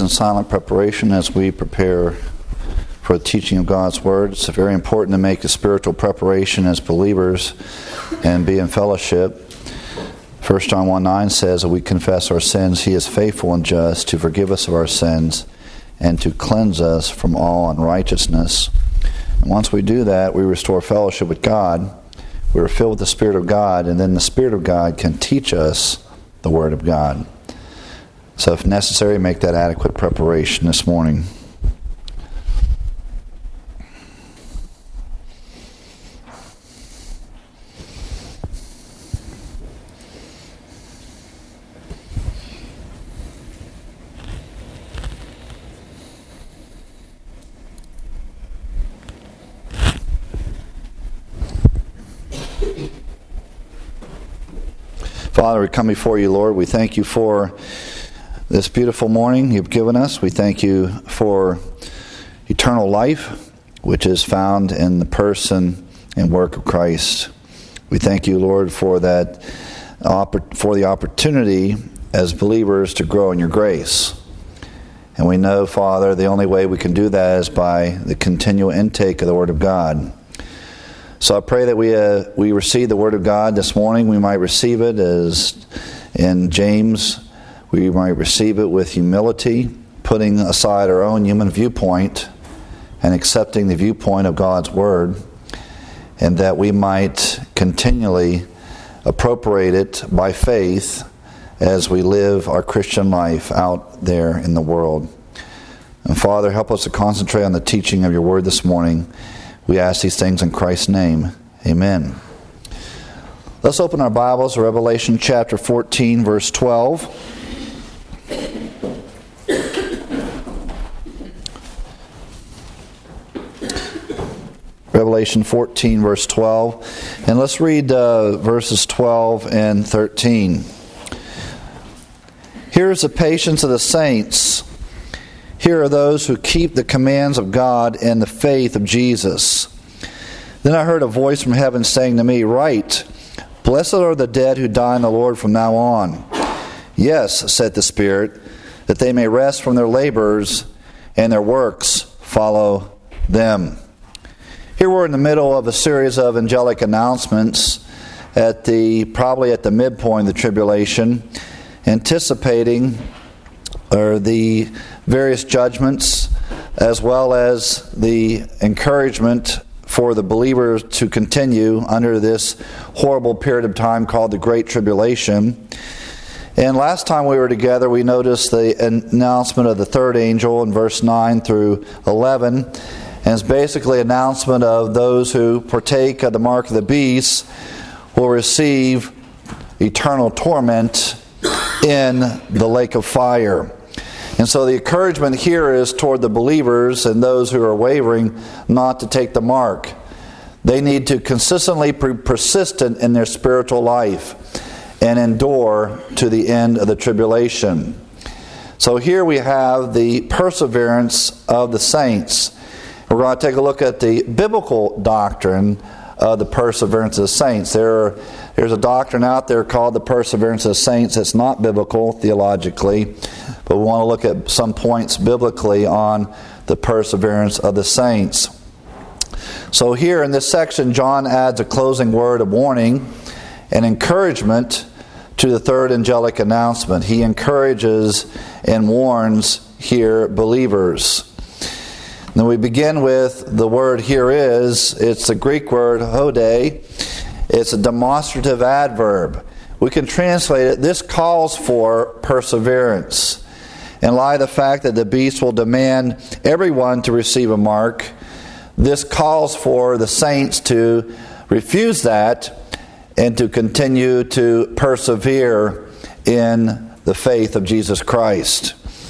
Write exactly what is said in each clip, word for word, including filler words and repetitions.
in silent preparation as we prepare for the teaching of God's Word. It's very important to make a spiritual preparation as believers and be in fellowship. First John one nine says that we confess our sins. He is faithful and just to forgive us of our sins and to cleanse us from all unrighteousness. And once we do that, we restore fellowship with God. We are filled with the Spirit of God, and then the Spirit of God can teach us the Word of God. So if necessary, make that adequate preparation this morning. Father, we come before you, Lord. We thank you for this beautiful morning you've given us. We thank you for eternal life, which is found in the person and work of Christ. We thank you, Lord, for that, for the opportunity as believers to grow in your grace. And we know, Father, the only way we can do that is by the continual intake of the Word of God. So I pray that we uh, we receive the Word of God this morning. We might receive it as in James. We might receive it with humility, putting aside our own human viewpoint and accepting the viewpoint of God's Word, and that we might continually appropriate it by faith as we live our Christian life out there in the world. And Father, help us to concentrate on the teaching of your Word this morning. We ask these things in Christ's name. Amen. Let's open our Bibles to Revelation chapter fourteen, verse twelve. Revelation fourteen, verse twelve. And let's read uh, verses twelve and thirteen. Here is the patience of the saints. Here are those who keep the commands of God and the faith of Jesus. Then I heard a voice from heaven saying to me, "Write, blessed are the dead who die in the Lord from now on." "Yes," said the Spirit, "that they may rest from their labors and their works follow them." Here we're in the middle of a series of angelic announcements at the probably at the midpoint of the tribulation, anticipating or the various judgments, as well as the encouragement for the believers to continue under this horrible period of time called the Great Tribulation. And last time we were together, we noticed the announcement of the third angel in verse nine through eleven. And it's basically an announcement of those who partake of the mark of the beast will receive eternal torment in the lake of fire. And so the encouragement here is toward the believers and those who are wavering not to take the mark. They need to consistently be persistent in their spiritual life and endure to the end of the tribulation. So here we have the perseverance of the saints. We're going to take a look at the biblical doctrine of the perseverance of the saints. There are, there's a doctrine out there called the perseverance of the saints. It's not biblical theologically, but we want to look at some points biblically on the perseverance of the saints. So here in this section, John adds a closing word of warning and encouragement to the third angelic announcement. He encourages and warns here believers. Now we begin with the word "here is." It's the Greek word hode. It's a demonstrative adverb. We can translate it, this calls for perseverance. In light of the fact that the beast will demand everyone to receive a mark, this calls for the saints to refuse that and to continue to persevere in the faith of Jesus Christ.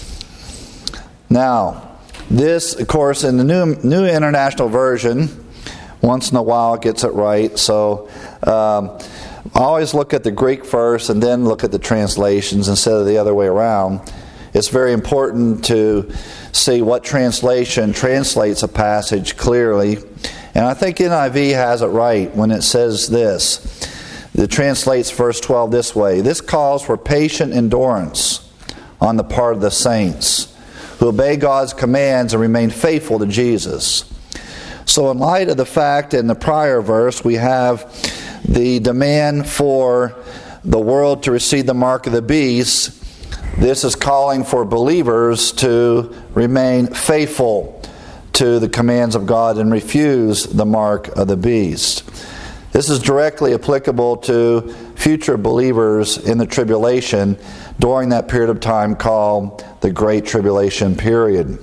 Now, this, of course, in the New New International Version, once in a while it gets it right. So um, I always look at the Greek first and then look at the translations instead of the other way around. It's very important to see what translation translates a passage clearly. And I think N I V has it right when it says this. It translates verse twelve this way: "This calls for patient endurance on the part of the saints who obey God's commands and remain faithful to Jesus. So in light of the fact in the prior verse we have the demand for the world to receive the mark of the beast, this is calling for believers to remain faithful to the commands of God and refuse the mark of the beast. This is directly applicable to future believers in the tribulation during that period of time called the Great Tribulation period.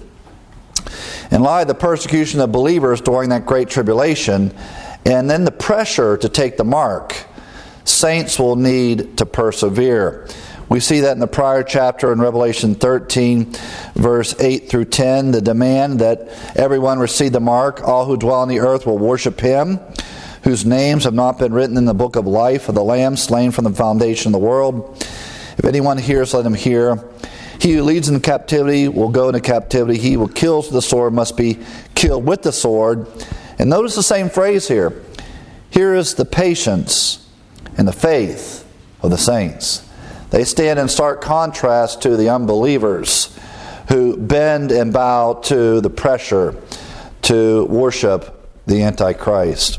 In light of the persecution of believers during that Great Tribulation, and then the pressure to take the mark, saints will need to persevere. We see that in the prior chapter in Revelation thirteen, verse eight through ten, the demand that everyone receive the mark. All who dwell on the earth will worship him, whose names have not been written in the book of life of the Lamb slain from the foundation of the world. If anyone hears, let him hear. He who leads in captivity will go into captivity. He who kills with the sword must be killed with the sword. And notice the same phrase here. Here is the patience and the faith of the saints. They stand in stark contrast to the unbelievers who bend and bow to the pressure to worship the Antichrist.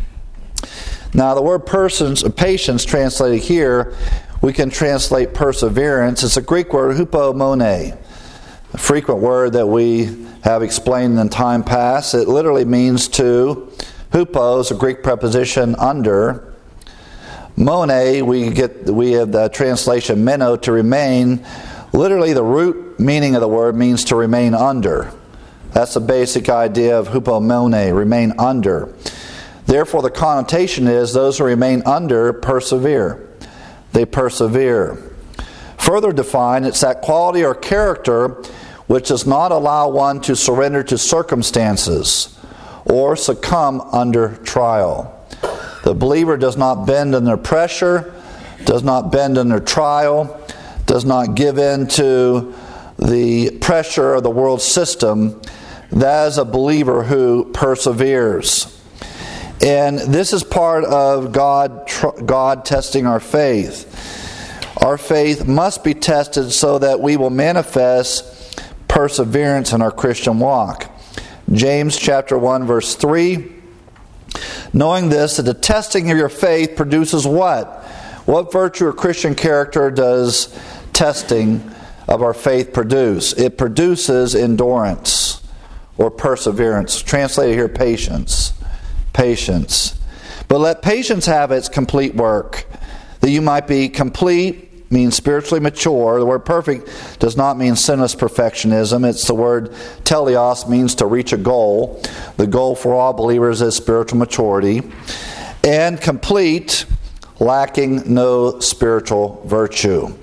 Now the word persons, patience translated here, we can translate perseverance. It's a Greek word, hupomone, a frequent word that we have explained in time past. It literally means to, hupo is a Greek preposition, under. Mone, we get we have the translation meno, to remain. Literally the root meaning of the word means to remain under. That's the basic idea of hupomone, remain under. Therefore the connotation is those who remain under persevere. They persevere. Further defined, it's that quality or character which does not allow one to surrender to circumstances or succumb under trial. The believer does not bend under pressure, does not bend under trial, does not give in to the pressure of the world system. That is a believer who perseveres. And this is part of God, God testing our faith. Our faith must be tested so that we will manifest perseverance in our Christian walk. James chapter one verse three, knowing this, that the testing of your faith produces what? What virtue or Christian character does testing of our faith produce? It produces endurance or perseverance. Translated here, patience. Patience. But let patience have its complete work, that you might be complete, means spiritually mature. The word perfect does not mean sinless perfectionism. It's the word teleos, means to reach a goal. The goal for all believers is spiritual maturity. And complete, lacking no spiritual virtue.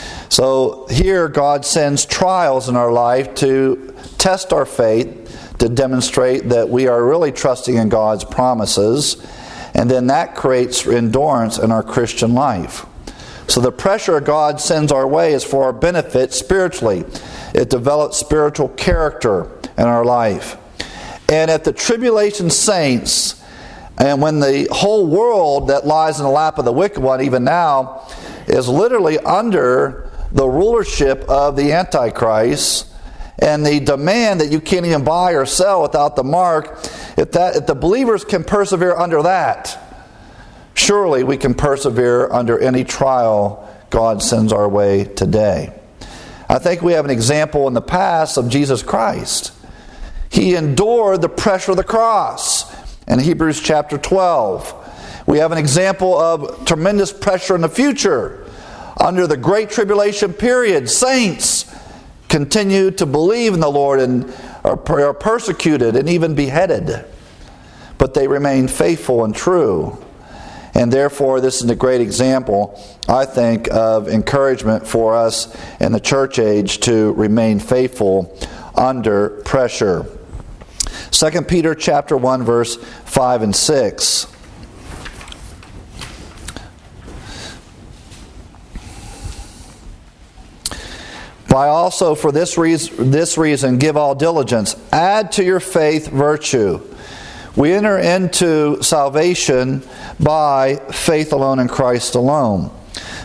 So here God sends trials in our life to test our faith, to demonstrate that we are really trusting in God's promises, and then that creates endurance in our Christian life. So the pressure God sends our way is for our benefit spiritually. It develops spiritual character in our life. And at the tribulation saints, and when the whole world that lies in the lap of the wicked one, even now, is literally under the rulership of the Antichrist, and the demand that you can't even buy or sell without the mark, if that if the believers can persevere under that, surely we can persevere under any trial God sends our way today. I think we have an example in the past of Jesus Christ. He endured the pressure of the cross in Hebrews chapter twelve. We have an example of tremendous pressure in the future. Under the Great Tribulation period, saints continue to believe in the Lord and are persecuted and even beheaded. But they remain faithful and true. And therefore, this is a great example, I think, of encouragement for us in the church age to remain faithful under pressure. Second Peter chapter one, verse five and six. By also for this reason, this reason give all diligence. Add to your faith virtue. We enter into salvation by faith alone in Christ alone.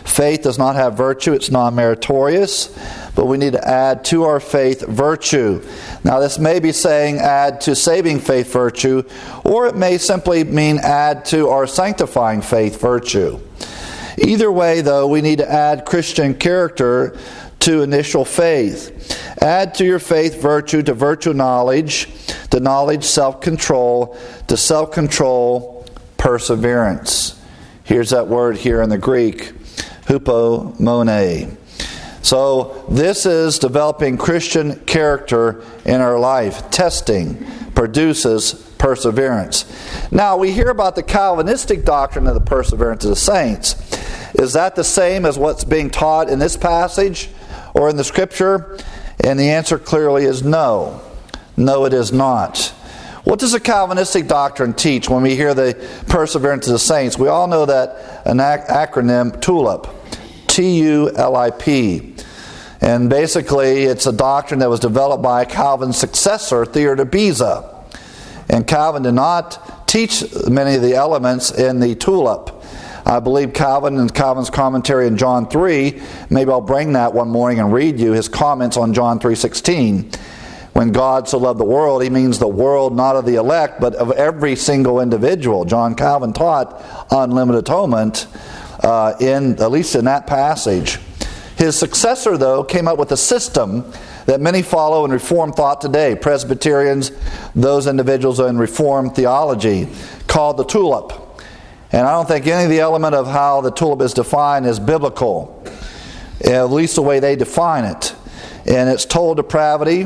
Faith does not have virtue. It's non-meritorious. But we need to add to our faith virtue. Now this may be saying add to saving faith virtue, or it may simply mean add to our sanctifying faith virtue. Either way, though, we need to add Christian character to initial faith. Add to your faith virtue, to virtue knowledge, to knowledge self-control, to self-control perseverance. Here's that word here in the Greek, hupomone. So this is developing Christian character in our life. Testing produces perseverance. Now we hear about the Calvinistic doctrine of the perseverance of the saints. Is that the same as what's being taught in this passage or in the Scripture? And the answer clearly is no. No, it is not. What does the Calvinistic doctrine teach when we hear the perseverance of the saints? We all know that an ac- acronym, TULIP. T U L I P. And basically, it's a doctrine that was developed by Calvin's successor, Theodore Beza. And Calvin did not teach many of the elements in the TULIP. I believe Calvin, in Calvin's commentary in John three, maybe I'll bring that one morning and read you his comments on John three sixteen. When God so loved the world, he means the world not of the elect, but of every single individual. John Calvin taught unlimited atonement uh, in at least in that passage. His successor, though, came up with a system that many follow in Reformed thought today. Presbyterians, those individuals in Reformed theology, called the TULIP. And I don't think any of the element of how the TULIP is defined is biblical, at least the way they define it. And it's total depravity,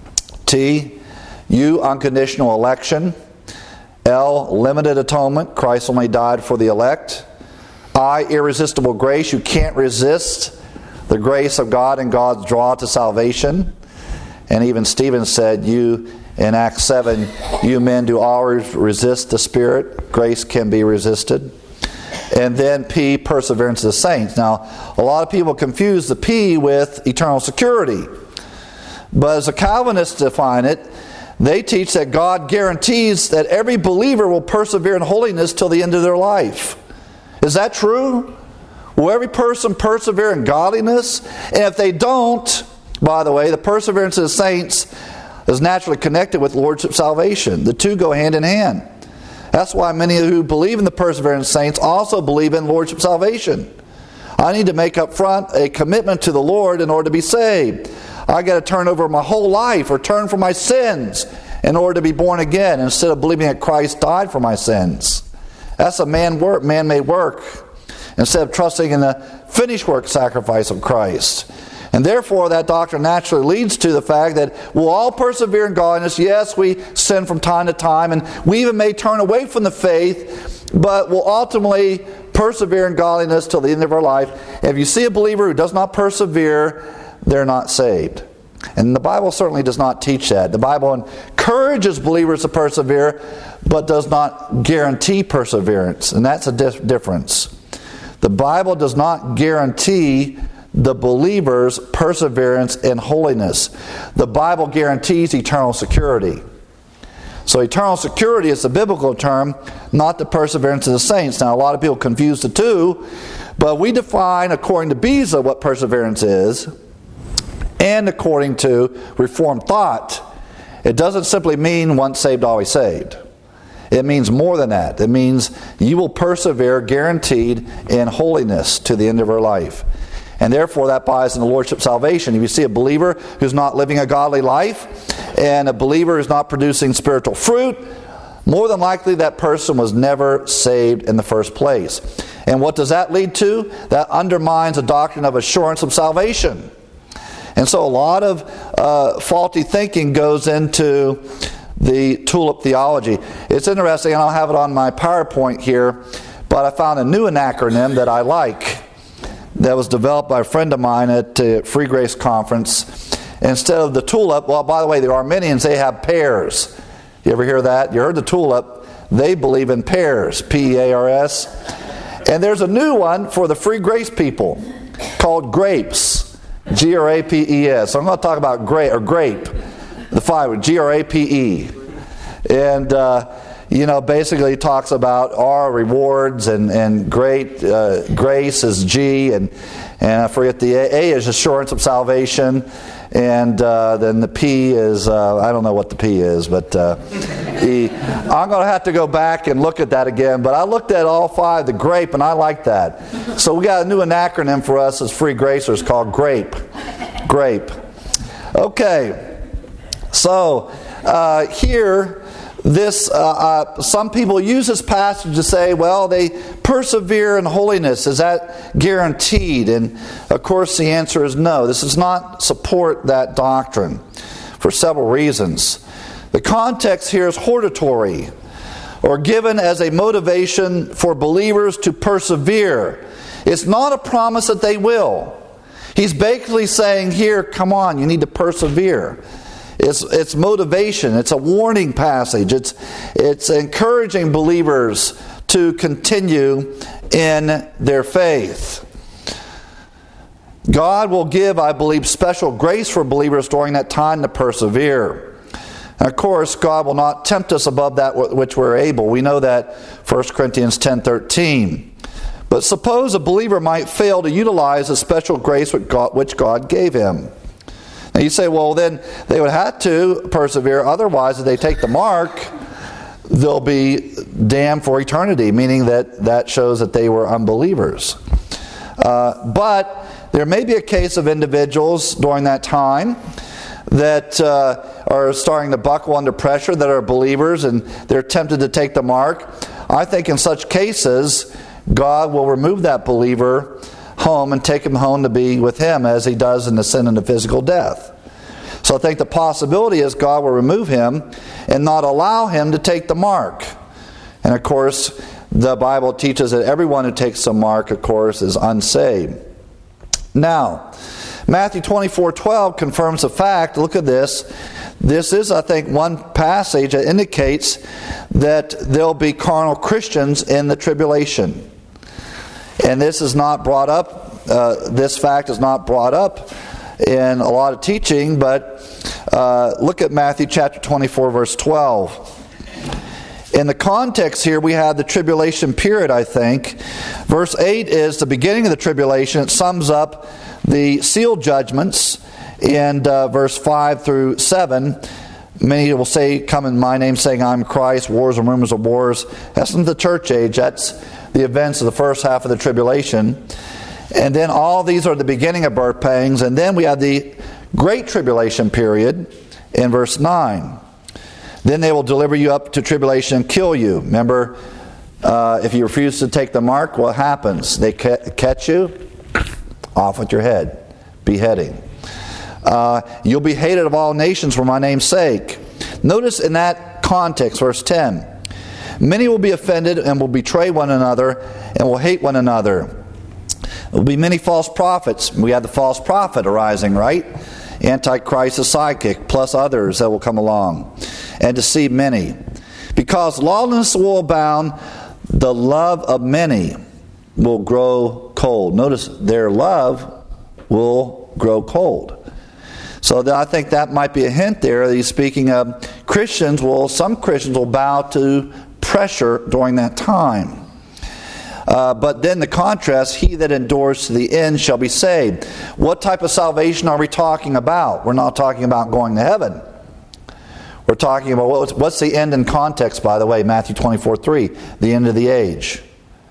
T, U, unconditional election, L, limited atonement, Christ only died for the elect, I, irresistible grace, you can't resist the grace of God and God's draw to salvation. And even Stephen said, you, in Acts seven, you men do always resist the Spirit. Grace can be resisted. And then P, perseverance of the saints. Now, a lot of people confuse the P with eternal security. But as the Calvinists define it, they teach that God guarantees that every believer will persevere in holiness till the end of their life. Is that true? Will every person persevere in godliness? And if they don't, by the way, the perseverance of the saints is naturally connected with lordship salvation. The two go hand in hand. That's why many who believe in the perseverance of the saints also believe in lordship salvation. I need to make up front a commitment to the Lord in order to be saved. I got to turn over my whole life or turn from my sins in order to be born again instead of believing that Christ died for my sins. That's a man work, man-made work, instead of trusting in the finished work sacrifice of Christ. And therefore, that doctrine naturally leads to the fact that we'll all persevere in godliness. Yes, we sin from time to time, and we even may turn away from the faith, but we'll ultimately persevere in godliness till the end of our life. If you see a believer who does not persevere, they're not saved. And the Bible certainly does not teach that. The Bible encourages believers to persevere, but does not guarantee perseverance. And that's a dif- difference. The Bible does not guarantee the believer's perseverance in holiness. The Bible guarantees eternal security. So eternal security is the biblical term, not the perseverance of the saints. Now a lot of people confuse the two, but we define, according to Beza, what perseverance is, and according to Reformed thought. It doesn't simply mean once saved, always saved. It means more than that. It means you will persevere, guaranteed, in holiness to the end of our life. And therefore that buys in the lordship salvation. If you see a believer who's not living a godly life, and a believer who's not producing spiritual fruit, more than likely that person was never saved in the first place. And what does that lead to? That undermines the doctrine of assurance of salvation. And so a lot of uh, faulty thinking goes into the TULIP theology. It's interesting, and I'll have it on my PowerPoint here, but I found a new acronym that I like that was developed by a friend of mine at the Free Grace Conference. Instead of the TULIP, well, by the way, the Arminians, they have pairs. You ever hear that? You heard the TULIP. They believe in pairs, P E A R S. And there's a new one for the Free Grace people called grapes, G R A P E S. So I'm going to talk about grape, or grape, the five, G R A P E. And uh, you know, basically talks about our rewards, and, and great uh, grace is G, and, and I forget the A. A is assurance of salvation, and uh, then the P is, uh, I don't know what the P is, but uh, E. I'm going to have to go back and look at that again, but I looked at all five, the GRAPE, and I like that. So we got a new acronym for us as Free Gracers called GRAPE. GRAPE. Okay, so uh, here, this uh, uh, some people use this passage to say, well, they persevere in holiness. Is that guaranteed? And of course, the answer is no. This does not support that doctrine for several reasons. The context here is hortatory, or given as a motivation for believers to persevere. It's not a promise that they will. He's basically saying here, come on, you need to persevere. It's it's motivation. It's a warning passage. It's it's encouraging believers to continue in their faith. God will give, I believe, special grace for believers during that time to persevere. And of course, God will not tempt us above that which we're able. We know that First Corinthians ten thirteen. But suppose a believer might fail to utilize the special grace which God gave him. Now you say, well, then they would have to persevere. Otherwise, if they take the mark, they'll be damned for eternity, meaning that that shows that they were unbelievers. Uh, but there may be a case of individuals during that time that uh, are starting to buckle under pressure, that are believers, and they're tempted to take the mark. I think in such cases, God will remove that believer home and take him home to be with him, as he does in the sin and the physical death. So I think the possibility is God will remove him and not allow him to take the mark. And of course, the Bible teaches that everyone who takes the mark, of course, is unsaved. Now, Matthew twenty-four twelve confirms the fact. Look at this. This is, I think, one passage that indicates that there'll be carnal Christians in the tribulation. And this is not brought up, uh, this fact is not brought up in a lot of teaching, but uh, look at Matthew chapter twenty-four, verse twelve. In the context here, we have the tribulation period, I think. Verse eight is the beginning of the tribulation. It sums up the seal judgments. And uh, verse five through seven, many will say, come in my name, saying, I'm Christ, wars and rumors of wars. That's in the church age. That's the events of the first half of the tribulation. And then all these are the beginning of birth pangs. And then we have the great tribulation period in verse nine. Then they will deliver you up to tribulation and kill you. Remember, uh, if you refuse to take the mark, what happens? They ca- catch you, off with your head, beheading. Uh, you'll be hated of all nations for my name's sake. Notice in that context, verse ten. Many will be offended and will betray one another and will hate one another. There will be many false prophets. We have the false prophet arising, right? Antichrist, a sidekick, plus others that will come along and deceive many. Because lawlessness will abound, the love of many will grow cold. Notice, their love will grow cold. So I think that might be a hint there. He's speaking of Christians. Well, some Christians will bow to pressure during that time. Uh, but then the contrast, he that endures to the end shall be saved. What type of salvation are we talking about? We're not talking about going to heaven. We're talking about, what's, what's the end in context, by the way? Matthew twenty-four three, the end of the age.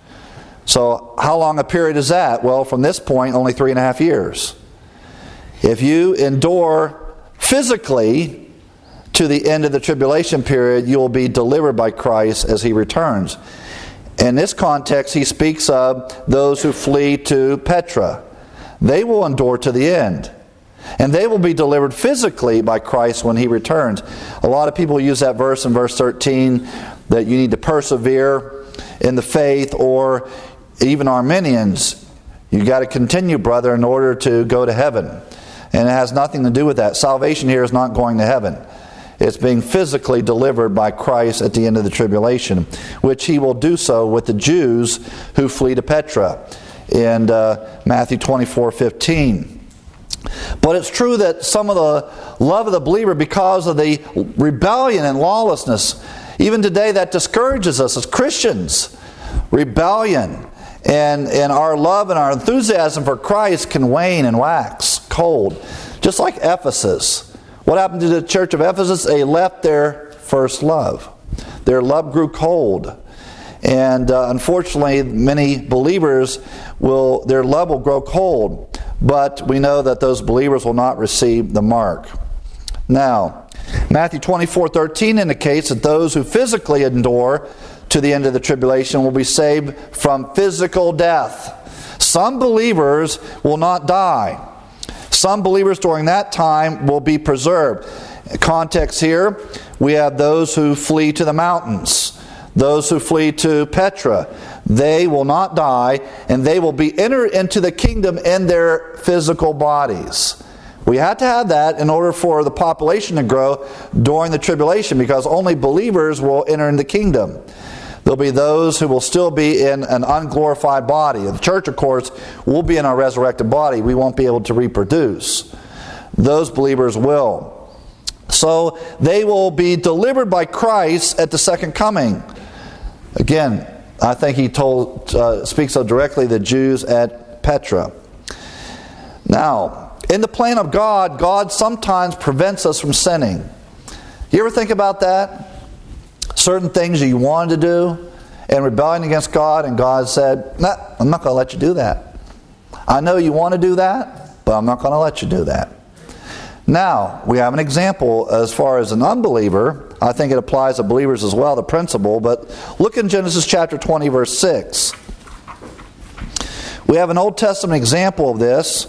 So how long a period is that? Well, from this point, only three and a half years. If you endure physically to the end of the tribulation period, you will be delivered by Christ as he returns. In this context, he speaks of those who flee to Petra. They will endure to the end. And they will be delivered physically by Christ when he returns. A lot of people use that verse in verse thirteen, that you need to persevere in the faith, or even Arminians, you got to continue, brother, in order to go to heaven. And it has nothing to do with that. Salvation here is not going to heaven. It's being physically delivered by Christ at the end of the tribulation, which he will do so with the Jews who flee to Petra in uh, Matthew twenty-four fifteen. But it's true that some of the love of the believer, because of the rebellion and lawlessness, Even today that discourages us as Christians. Rebellion and, and our love and our enthusiasm for Christ can wane and wax cold. Just like Ephesus. What happened to the church of Ephesus? They left their first love. Their love grew cold. And uh, unfortunately, many believers will, their love will grow cold. But we know that those believers will not receive the mark. Now, Matthew twenty-four thirteen indicates that those who physically endure to the end of the tribulation will be saved from physical death. Some believers will not die. Some believers during that time will be preserved. Context here, we have those who flee to the mountains, those who flee to Petra. They will not die, and they will be entered into the kingdom in their physical bodies. We had to have that in order for the population to grow during the tribulation, because only believers will enter in the kingdom. There'll be those who will still be in an unglorified body. The church, of course, will be in our resurrected body. We won't be able to reproduce. Those believers will. So they will be delivered by Christ at the second coming. Again, I think he told uh, speaks so directly the Jews at Petra. Now, in the plan of God, God sometimes prevents us from sinning. You ever think about that? Certain things you wanted to do and rebelling against God, and God said, nah, I'm not going to let you do that. I know you want to do that, but I'm not going to let you do that. Now, we have an example as far as an unbeliever. I think it applies to believers as well, the principle, but look in Genesis chapter twenty, verse six. We have an Old Testament example of this.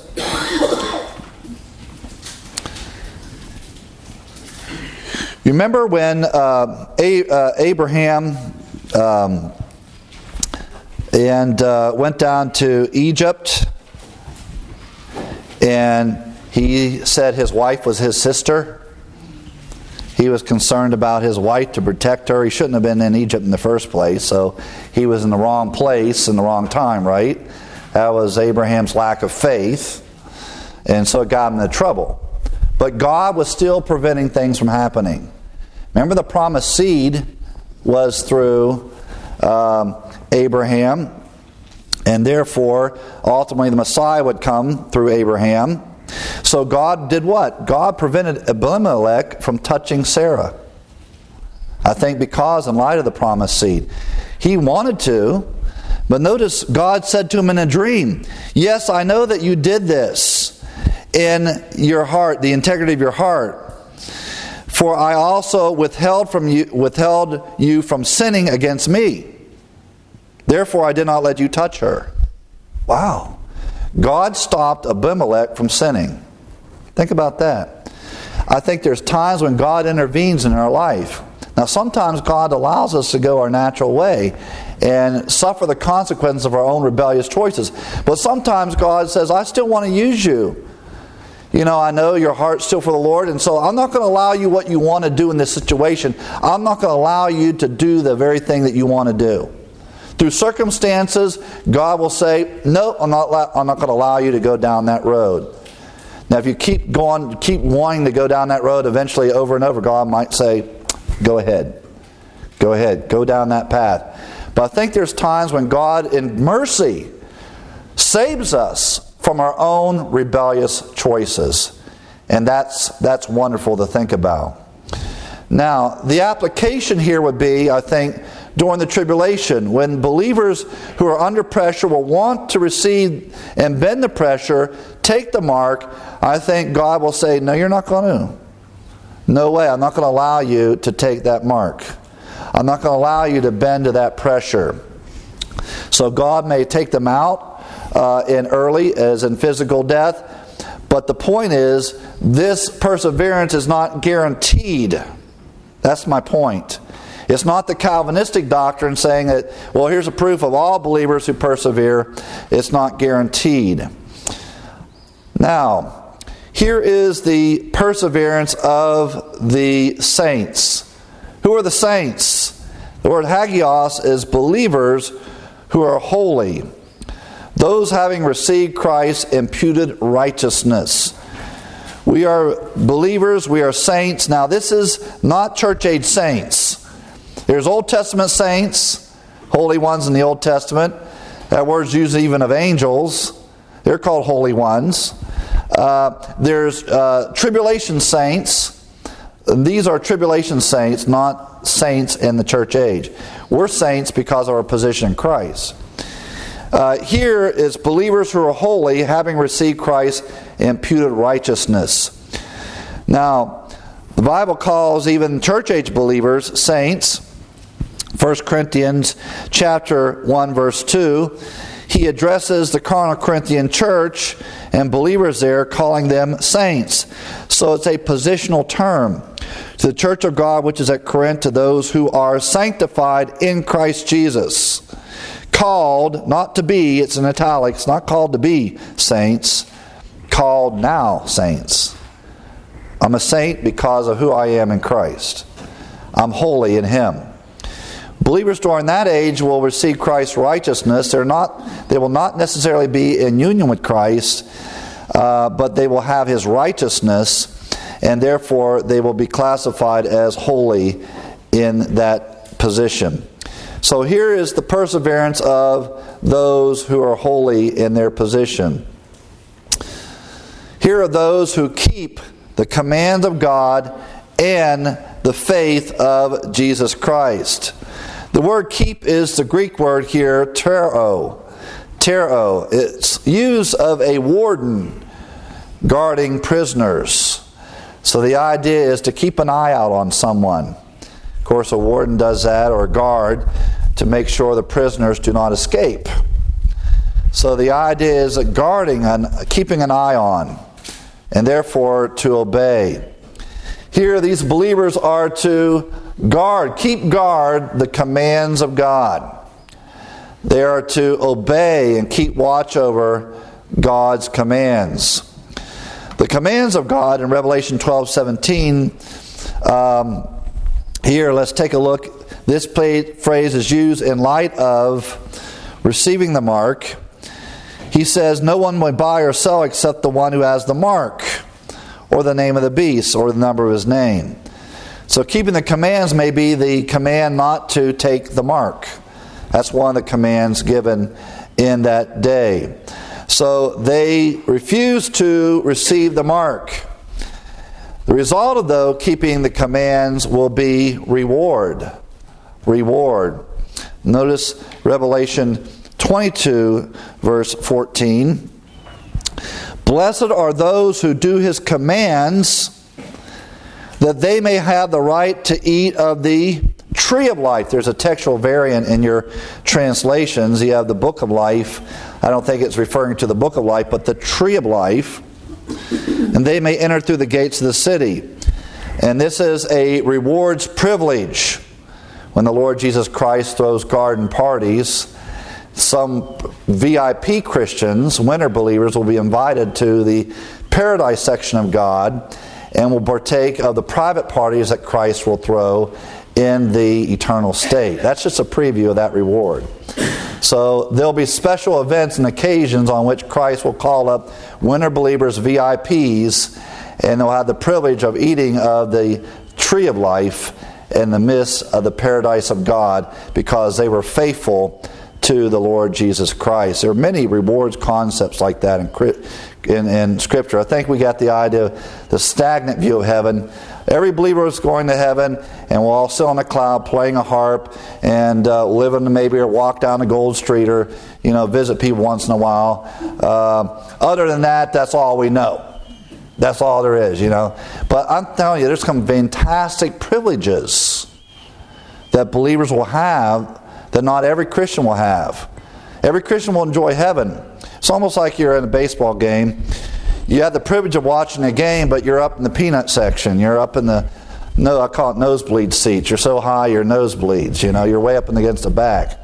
Remember when uh, A- uh, Abraham um, and uh, went down to Egypt, and he said his wife was his sister. He was concerned about his wife to protect her. He shouldn't have been in Egypt in the first place, so he was in the wrong place in the wrong time, right? That was Abraham's lack of faith, and so it got him into trouble. But God was still preventing things from happening. Remember, the promised seed was through um, Abraham, and therefore, ultimately the Messiah would come through Abraham. So God did what? God prevented Abimelech from touching Sarah. I think because in light of the promised seed. He wanted to, but notice God said to him in a dream, yes, I know that you did this in your heart, the integrity of your heart. For I also withheld from you withheld you from sinning against me. Therefore I did not let you touch her. Wow. God stopped Abimelech from sinning. Think about that. I think there's times when God intervenes in our life. Now sometimes God allows us to go our natural way and suffer the consequences of our own rebellious choices. But sometimes God says, I still want to use you. You know, I know your heart's still for the Lord, and so I'm not going to allow you what you want to do in this situation. I'm not going to allow you to do the very thing that you want to do. Through circumstances, God will say, no, I'm not, I'm not going to allow you to go down that road. Now, if you keep going, keep wanting to go down that road, eventually over and over, God might say, go ahead. Go ahead. Go down that path. But I think there's times when God, in mercy, saves us from our own rebellious choices. And that's that's wonderful to think about. Now, the application here would be, I think, during the tribulation, when believers who are under pressure will want to receive and bend the pressure, take the mark, I think God will say, no, you're not going to. No way, I'm not going to allow you to take that mark. I'm not going to allow you to bend to that pressure. So God may take them out uh, in early, as in physical death, but the point is, this perseverance is not guaranteed. That's my point. It's not the Calvinistic doctrine saying that, well, here's a proof of all believers who persevere. It's not guaranteed. Now, here is the perseverance of the saints. Who are the saints? The word hagios is believers who are holy. Those having received Christ's imputed righteousness. We are believers, we are saints. Now, this is not church-age saints. There's Old Testament saints, holy ones in the Old Testament. That word's used even of angels. They're called holy ones. Uh, there's uh, tribulation saints. These are tribulation saints, not saints in the church age. We're saints because of our position in Christ. Uh, here is believers who are holy, having received Christ's imputed righteousness. Now, the Bible calls even church age believers saints. First Corinthians chapter one, verse two, he addresses the carnal Corinthian church and believers there, calling them saints. So it's a positional term. To the church of God which is at Corinth, to those who are sanctified in Christ Jesus. Called, not to be, it's in italics, not called to be saints, called now saints. I'm a saint because of who I am in Christ. I'm holy in Him. Believers during that age will receive Christ's righteousness. They're not, they will not necessarily be in union with Christ, uh, but they will have His righteousness, and therefore they will be classified as holy in that position. So here is the perseverance of those who are holy in their position. Here are those who keep the commands of God and the faith of Jesus Christ. The word keep is the Greek word here, tero. Tero. It's used of a warden guarding prisoners. So the idea is to keep an eye out on someone. Of course, a warden does that, or a guard, to make sure the prisoners do not escape. So the idea is that guarding and keeping an eye on, and therefore to obey. Here, these believers are to guard, keep guard the commands of God. They are to obey and keep watch over God's commands. The commands of God in Revelation twelve seventeen, um, here, let's take a look. This phrase is used in light of receiving the mark. He says, no one may buy or sell except the one who has the mark, or the name of the beast, or the number of his name. So keeping the commands may be the command not to take the mark. That's one of the commands given in that day. So they refuse to receive the mark. The result of, though, keeping the commands will be reward. Reward. Notice Revelation twenty-two, verse fourteen. Blessed are those who do His commands, that they may have the right to eat of the tree of life. There's a textual variant in your translations. You have the book of life. I don't think it's referring to the book of life, but the tree of life. And they may enter through the gates of the city. And this is a rewards privilege. When the Lord Jesus Christ throws garden parties, some V I P Christians, winter believers, will be invited to the paradise section of God and will partake of the private parties that Christ will throw in the eternal state. That's just a preview of that reward. So there'll be special events and occasions on which Christ will call up winter believers, V I Ps, and they'll have the privilege of eating of the tree of life in the midst of the paradise of God because they were faithful to the Lord Jesus Christ. There are many rewards concepts like that in, in, in Scripture. I think we got the idea, the stagnant view of heaven. Every believer is going to heaven, and we'll all sit on a cloud playing a harp and uh, live in maybe or walk down the Gold Street or you know visit people once in a while. Uh, other than that, that's all we know. That's all there is, you know. But I'm telling you, there's some fantastic privileges that believers will have that not every Christian will have. Every Christian will enjoy heaven. It's almost like you're in a baseball game. You have the privilege of watching a game, but you're up in the peanut section. You're up in the, no, I call it nosebleed seats. You're so high, your nosebleeds. You know, you're way up against the back.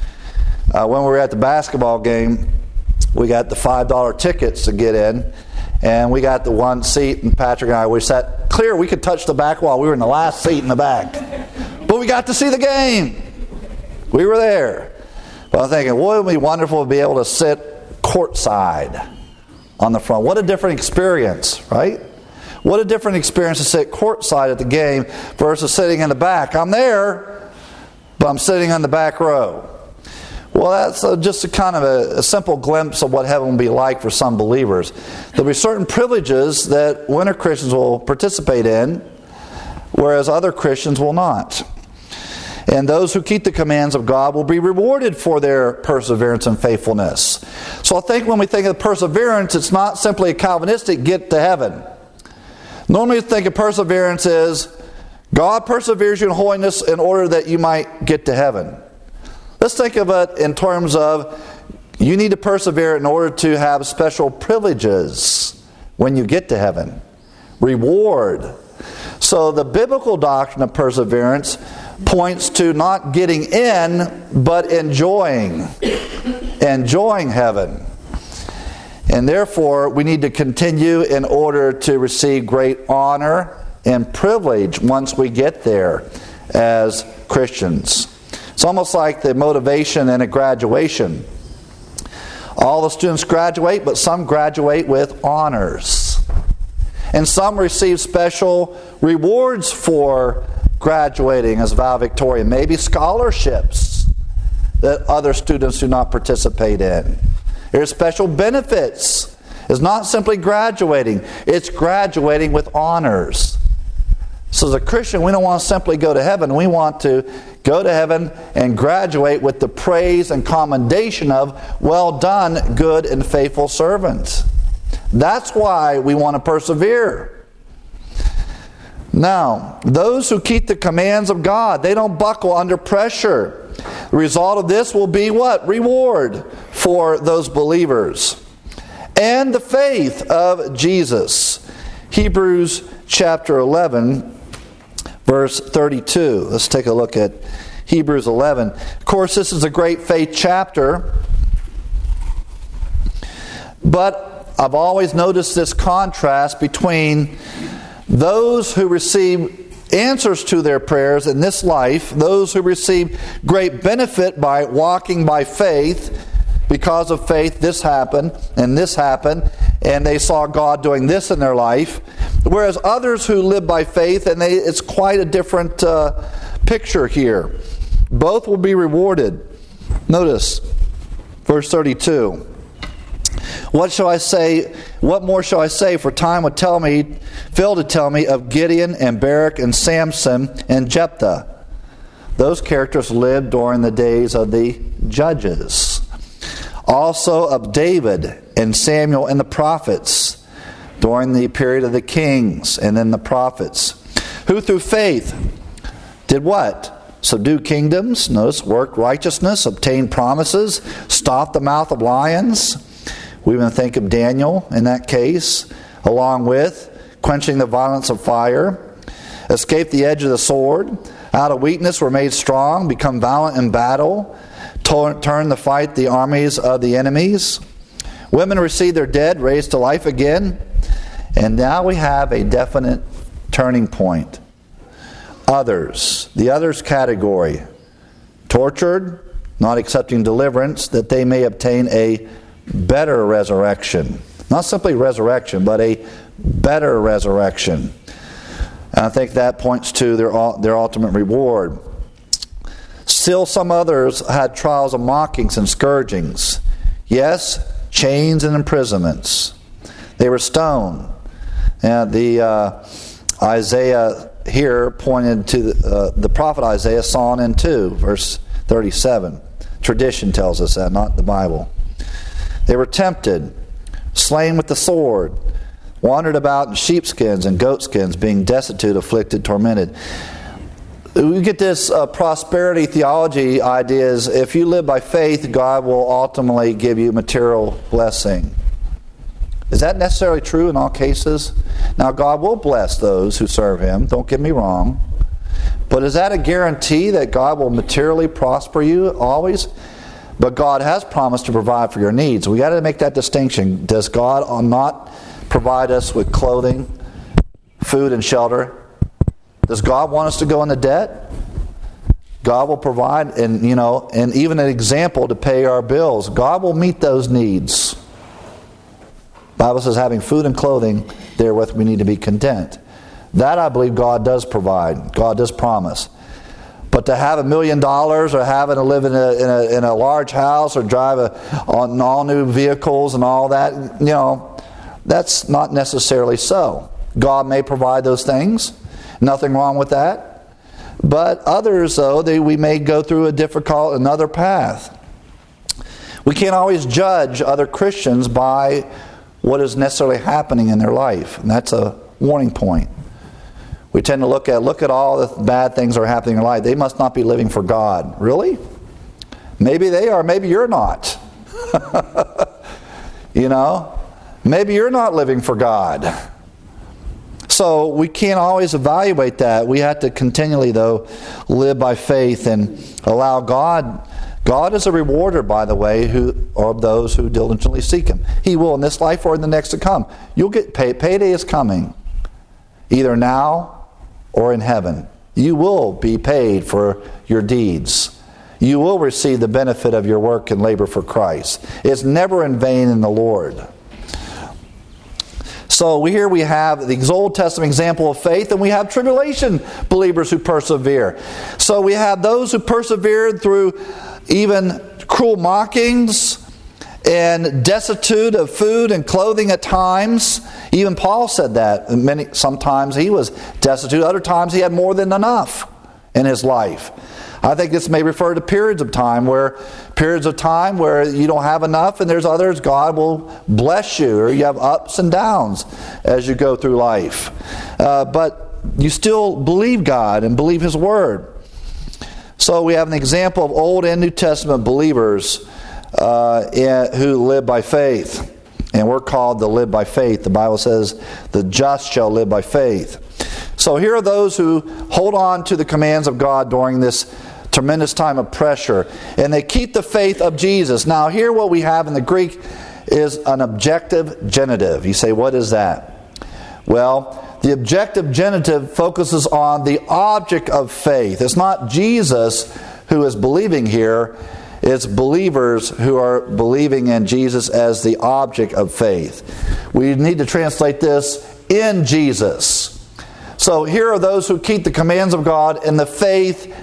Uh, when we were at the basketball game, we got the five dollar tickets to get in, and we got the one seat, and Patrick and I, we sat clear. We could touch the back wall. We were in the last seat in the back. But we got to see the game. We were there. But I'm thinking, wouldn't it be wonderful to be able to sit courtside on the front? What a different experience, right? What a different experience to sit courtside at the game versus sitting in the back. I'm there, but I'm sitting on the back row. Well, that's uh, just a kind of a, a simple glimpse of what heaven will be like for some believers. There'll be certain privileges that winter Christians will participate in, whereas other Christians will not. And those who keep the commands of God will be rewarded for their perseverance and faithfulness. So I think when we think of perseverance, it's not simply a Calvinistic get to heaven. Normally we think of perseverance as God perseveres you in holiness in order that you might get to heaven. Let's think of it in terms of you need to persevere in order to have special privileges when you get to heaven. Reward. So the biblical doctrine of perseverance points to not getting in, but enjoying. Enjoying heaven. And therefore, we need to continue in order to receive great honor and privilege once we get there as Christians. It's almost like the motivation in a graduation. All the students graduate, but some graduate with honors. And some receive special rewards for graduating as valedictorian. Maybe scholarships that other students do not participate in. There's special benefits. It's not simply graduating. It's graduating with honors. So as a Christian, we don't want to simply go to heaven. We want to go to heaven and graduate with the praise and commendation of, well done, good and faithful servant. That's why we want to persevere. Now, those who keep the commands of God, they don't buckle under pressure. The result of this will be what? Reward for those believers. And the faith of Jesus. Hebrews chapter eleven, verse thirty-two. Let's take a look at Hebrews eleven. Of course, this is a great faith chapter. But I've always noticed this contrast between those who receive answers to their prayers in this life, those who receive great benefit by walking by faith. Because of faith, this happened, and this happened, and they saw God doing this in their life. Whereas others who live by faith, and they, it's quite a different uh, picture here. Both will be rewarded. Notice, verse thirty-two. What shall I say? What more shall I say? For time would tell me, fill to tell me of Gideon and Barak and Samson and Jephthah. Those characters lived during the days of the judges. Also of David and Samuel and the prophets during the period of the kings and then the prophets, who through faith did what? Subdue kingdoms, notice, worked righteousness, obtained promises, stopped the mouth of lions. We even think of Daniel in that case, along with quenching the violence of fire, escaped the edge of the sword, out of weakness were made strong, become valiant in battle, turn to fight the armies of the enemies. Women received their dead, raised to life again. And now we have a definite turning point. Others, the others category, tortured, not accepting deliverance, that they may obtain a better resurrection. Not simply resurrection, but a better resurrection. And I think that points to their, their ultimate reward. Still some others had trials of mockings and scourgings. Yes, chains and imprisonments. They were stoned. And the uh, Isaiah here pointed to the, uh, the prophet Isaiah saw in two, verse thirty-seven. Tradition tells us that, not the Bible. They were tempted, slain with the sword, wandered about in sheepskins and goatskins, being destitute, afflicted, tormented. We get this uh, prosperity theology idea is if you live by faith, God will ultimately give you material blessing. Is that necessarily true in all cases? Now, God will bless those who serve Him, don't get me wrong. But is that a guarantee that God will materially prosper you always? But God has promised to provide for your needs. We got to make that distinction. Does God not provide us with clothing, food, and shelter? Does God want us to go into debt? God will provide, and you know, and even an example to pay our bills. God will meet those needs. The Bible says, having food and clothing, therewith we need to be content. That I believe God does provide. God does promise. But to have a million dollars or having to live in a, in a, in a large house or drive a, on all new vehicles and all that, you know, that's not necessarily so. God may provide those things. Nothing wrong with that. But others, though, they, we may go through a difficult, another path. We can't always judge other Christians by what is necessarily happening in their life. And that's a warning point. We tend to look at, look at all the bad things that are happening in their life. They must not be living for God. Really? Maybe they are. Maybe you're not. You know? Maybe you're not living for God. So we can't always evaluate that. We have to continually, though, live by faith and allow God. God is a rewarder, by the way, who of those who diligently seek Him. He will in this life or in the next to come. You'll get paid. Payday is coming, either now or in heaven. You will be paid for your deeds. You will receive the benefit of your work and labor for Christ. It's never in vain in the Lord. So here we have the Old Testament example of faith, and we have tribulation believers who persevere. So we have those who persevered through even cruel mockings and destitute of food and clothing at times. Even Paul said that. Many, sometimes he was destitute. Other times he had more than enough in his life. I think this may refer to periods of time where periods of time where you don't have enough, and there's others God will bless you, or you have ups and downs as you go through life. Uh, but you still believe God and believe His Word. So we have an example of Old and New Testament believers uh, in, who live by faith. And we're called to live by faith. The Bible says, the just shall live by faith. So here are those who hold on to the commands of God during this tremendous time of pressure. And they keep the faith of Jesus. Now here what we have in the Greek is an objective genitive. You say, what is that? Well, the objective genitive focuses on the object of faith. It's not Jesus who is believing here. It's believers who are believing in Jesus as the object of faith. We need to translate this in Jesus. So here are those who keep the commands of God and the faith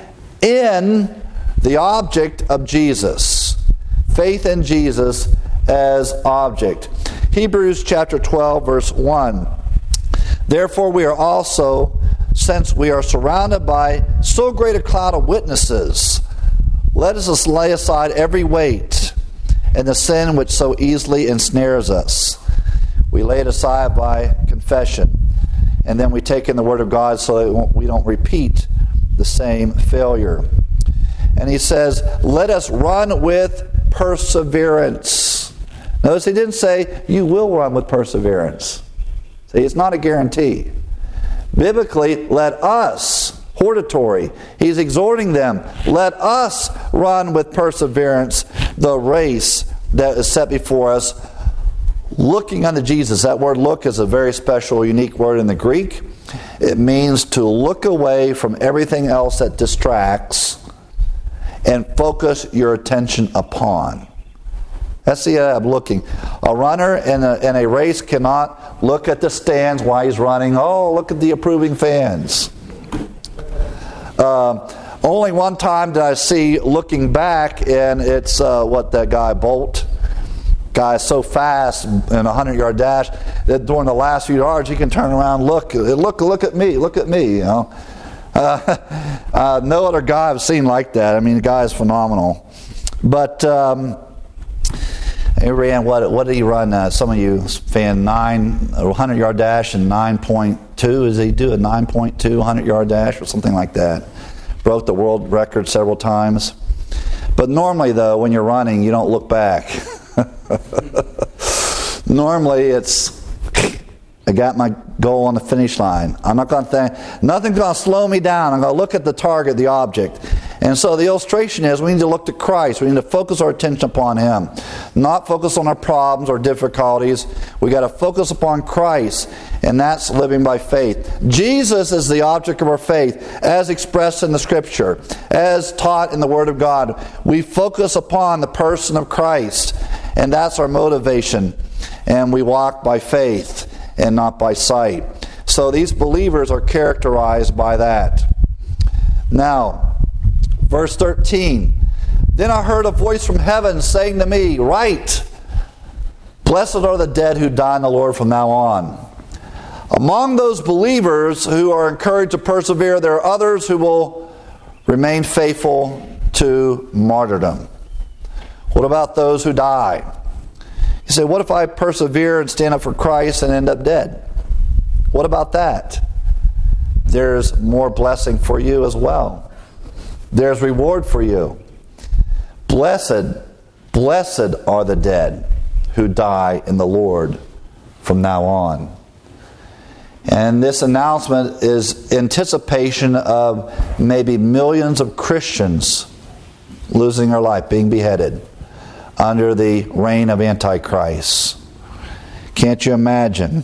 in the object of Jesus. Faith in Jesus as object. Hebrews chapter twelve verse one. Therefore we are also, since we are surrounded by so great a cloud of witnesses, let us lay aside every weight and the sin which so easily ensnares us. We lay it aside by confession. And then we take in the Word of God so that we don't repeat the same failure. And he says, let us run with perseverance. Notice he didn't say, you will run with perseverance. See, it's not a guarantee. Biblically, let us, hortatory, he's exhorting them, let us run with perseverance the race that is set before us, looking unto Jesus. That word look is a very special, unique word in the Greek. It means to look away from everything else that distracts and focus your attention upon. That's the idea of looking. A runner in a, in a race cannot look at the stands while he's running. Oh, look at the approving fans. Uh, only one time did I see looking back, and it's uh, what that guy Bolt. Guy is so fast in a hundred-yard dash that during the last few yards he can turn around, look, look, look at me, look at me. You know, uh, uh, no other guy I've seen like that. I mean, the guy is phenomenal. But um, he ran what? What did he run? Uh, some of you fan nine a hundred-yard dash and nine point two. Is he do a nine point two hundred-yard dash or something like that? Broke the world record several times. But normally, though, when you're running, you don't look back. Normally it's, I got my goal on the finish line. I'm not going to think, nothing's going to slow me down. I'm going to look at the target, the object. And so the illustration is we need to look to Christ. We need to focus our attention upon Him. Not focus on our problems or difficulties. We got to focus upon Christ. And that's living by faith. Jesus is the object of our faith as expressed in the Scripture. As taught in the Word of God. We focus upon the person of Christ. And that's our motivation. And we walk by faith and not by sight. So these believers are characterized by that. Now, Verse thirteen. Then I heard a voice from heaven saying to me, write, blessed are the dead who die in the Lord from now on. Among those believers who are encouraged to persevere, there are others who will remain faithful to martyrdom. What about those who die? You say, what if I persevere and stand up for Christ and end up dead? What about that? There's more blessing for you as well. There's reward for you. Blessed, blessed are the dead who die in the Lord from now on. And this announcement is anticipation of maybe millions of Christians losing their life, being beheaded under the reign of Antichrist. Can't you imagine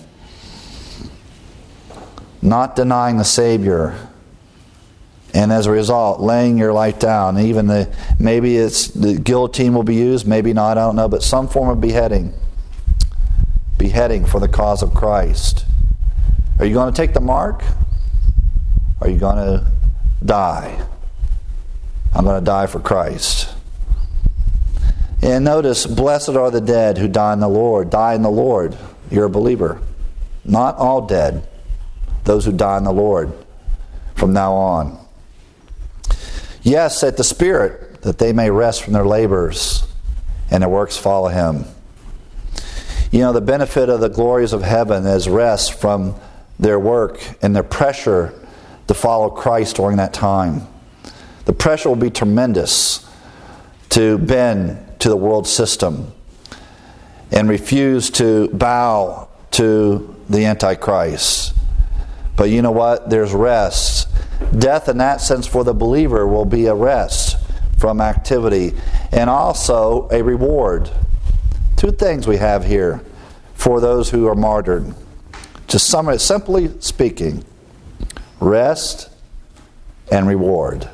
not denying the Savior, and as a result laying your life down? Even the maybe it's the guillotine will be used, maybe not, I don't know, but some form of beheading. Beheading for the cause of Christ. Are you going to take the mark? Are you going to die? I'm going to die for Christ. And notice, blessed are the dead who die in the Lord. Die in the Lord. You're a believer. Not all dead. Those who die in the Lord from now on. Yes, at the Spirit, that they may rest from their labors and their works follow Him. You know, the benefit of the glories of heaven is rest from their work and their pressure to follow Christ during that time. The pressure will be tremendous to bend to the world system and refuse to bow to the Antichrist. But you know what? There's rest. Death in that sense for the believer will be a rest from activity and also a reward. Two things we have here for those who are martyred. To summarize, simply speaking, rest and reward.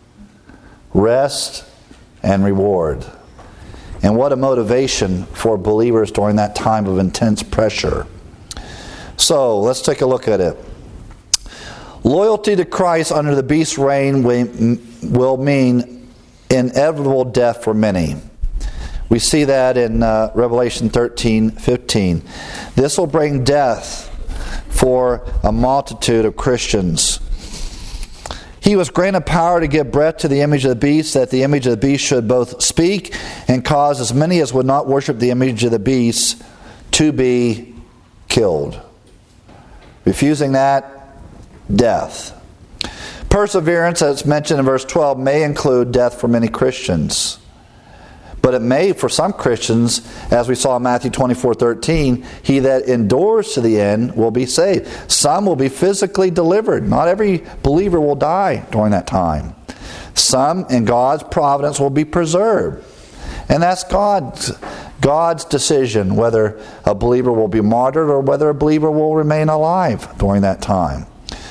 Rest and reward. And what a motivation for believers during that time of intense pressure. So, let's take a look at it. Loyalty to Christ under the beast's reign will mean inevitable death for many. We see that in uh, Revelation thirteen fifteen. This will bring death for a multitude of Christians. He was granted power to give breath to the image of the beast, that the image of the beast should both speak and cause as many as would not worship the image of the beast to be killed. Refusing that, death. Perseverance, as mentioned in verse twelve, may include death for many Christians. But it may, for some Christians, as we saw in Matthew twenty-four thirteen, he that endures to the end will be saved. Some will be physically delivered. Not every believer will die during that time. Some, in God's providence, will be preserved. And that's God's, God's decision whether a believer will be martyred or whether a believer will remain alive during that time.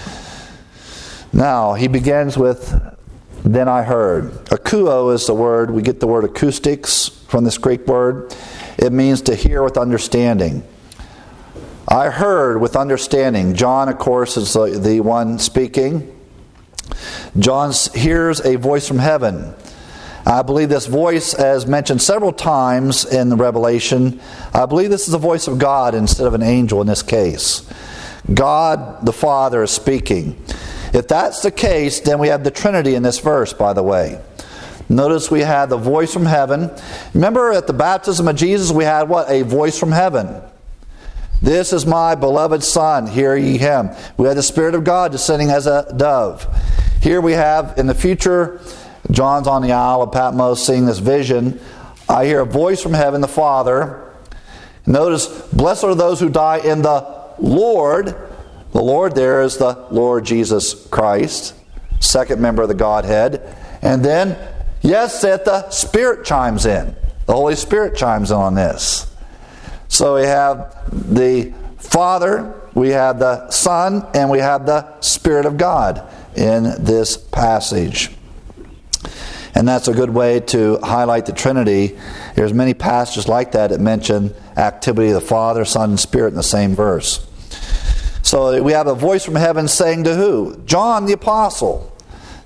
Now, he begins with, then I heard. Akuo is the word, we get the word acoustics from this Greek word. It means to hear with understanding. I heard with understanding. John, of course, is the, the one speaking. John hears a voice from heaven. I believe this voice, as mentioned several times in the Revelation, I believe this is the voice of God instead of an angel in this case. God the Father is speaking. If that's the case, then we have the Trinity in this verse, by the way. Notice we had the voice from heaven. Remember at the baptism of Jesus, we had what? A voice from heaven. This is my beloved Son, hear ye him. We had the Spirit of God descending as a dove. Here we have, in the future, John's on the Isle of Patmos seeing this vision. I hear a voice from heaven, the Father. Notice, blessed are those who die in the Lord. The Lord there is the Lord Jesus Christ, second member of the Godhead. And then, yes, that the Spirit chimes in. The Holy Spirit chimes in on this. So we have the Father, we have the Son, and we have the Spirit of God in this passage. And that's a good way to highlight the Trinity. There's many passages like that that mention activity of the Father, Son, and Spirit in the same verse. So we have a voice from heaven saying to who? John the Apostle.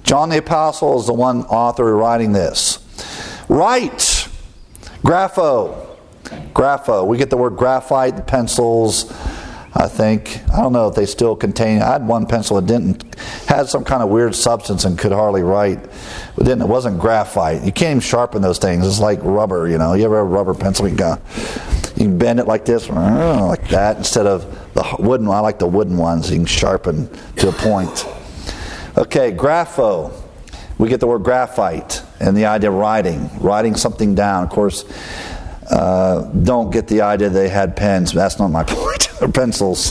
John the Apostle is the one author writing this. Write. Grapho. Grapho. We get the word graphite, the pencils, I think. I don't know if they still contain. I had one pencil that didn't, had some kind of weird substance and could hardly write. It didn't. It wasn't graphite. You can't even sharpen those things. It's like rubber, you know. You ever have a rubber pencil? You can, you can bend it like this, like that, instead of the wooden. I like the wooden ones. You can sharpen to a point. Okay, grapho. We get the word graphite and the idea of writing, writing something down. Of course, uh, don't get the idea they had pens. That's not my point. Or pencils.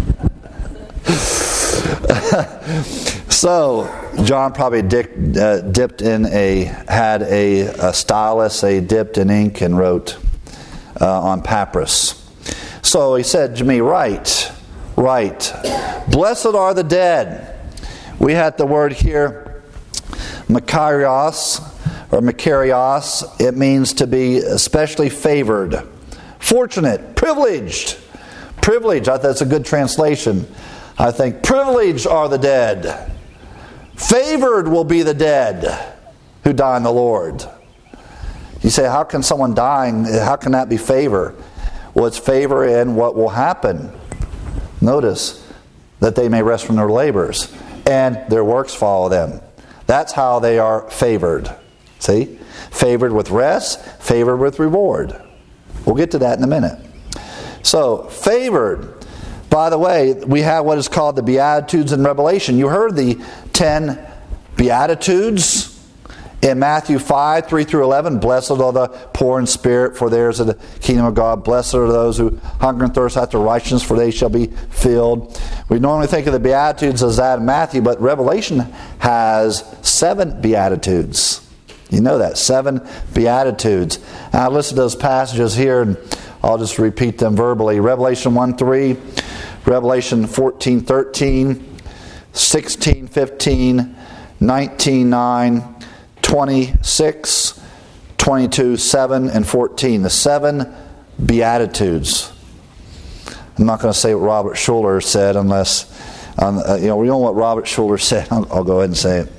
So, John probably dipped, uh, dipped in a, had a, a stylus, a dipped in ink and wrote uh, on papyrus. So he said to me, write, write. Blessed are the dead. We had the word here, Makarios, or Makarios. It means to be especially favored, fortunate, privileged. Privileged, I think that's a good translation. I think, privileged are the dead. Favored will be the dead who die in the Lord. You say, how can someone dying, how can that be favor? Well, it's favor in what will happen. Notice that they may rest from their labors, and their works follow them. That's how they are favored. See? Favored with rest, favored with reward. We'll get to that in a minute. So, favored. By the way, we have what is called the Beatitudes in Revelation. You heard the ten Beatitudes in Matthew five, three through eleven. Blessed are the poor in spirit, for theirs is the kingdom of God. Blessed are those who hunger and thirst after righteousness, for they shall be filled. We normally think of the Beatitudes as that in Matthew, but Revelation has seven Beatitudes. You know that, seven Beatitudes. And I listed those passages here, and I'll just repeat them verbally. Revelation one three, Revelation fourteen thirteen, sixteen fifteen, nineteen nine, twenty-six, twenty-two seven, and fourteen. The seven Beatitudes. I'm not going to say what Robert Schuller said unless, um, uh, you know, we know what Robert Schuller said. I'll, I'll go ahead and say it.